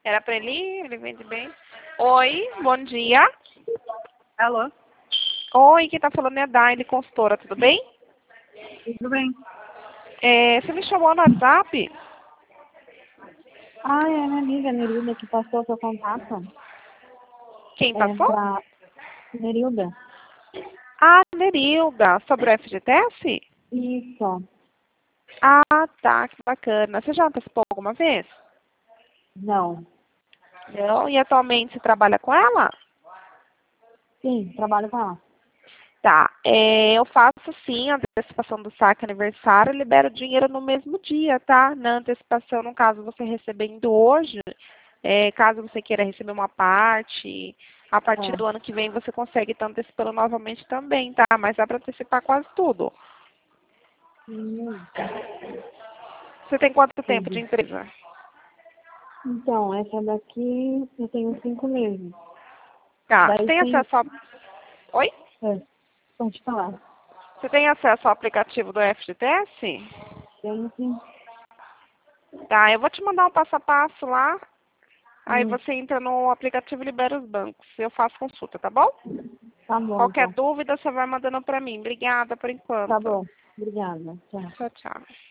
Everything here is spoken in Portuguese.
Era pra ele vende bem. Oi, bom dia. Alô? Oi, quem tá falando é a Daile, consultora, tudo bem? Tudo bem? Você me chamou no WhatsApp? Ah, é a minha amiga Nerilda que passou seu contato. Quem É passou? pra Nerilda. Ah, Nerilda, sobre o FGTS? Isso. Ah, tá, que bacana. Você já antecipou alguma vez? Não. Não? E atualmente você trabalha com ela? Sim, trabalho com ela. Tá, eu faço sim a antecipação do saque aniversário, libero o dinheiro no mesmo dia, tá? Na antecipação, no caso você recebendo hoje, caso você queira receber uma parte, a partir do É. ano que vem você consegue estar antecipando novamente também, tá? Mas dá para antecipar quase tudo. Hum, Você tem quanto tempo de entendi. empresa? Então, essa daqui eu tenho 5 meses. Tá, você Daí tem tem. acesso ao... Oi? É, pode falar. Você tem acesso ao aplicativo do FGTS? Tenho sim. Tá, eu vou te mandar um passo a passo lá. Aí Hum, você entra no aplicativo e libera os bancos. Eu faço consulta, tá bom? tá bom, Qualquer então. dúvida, você vai mandando para mim. Obrigada por Tá enquanto. bom. Obrigada. Tchau. Tchau, tchau.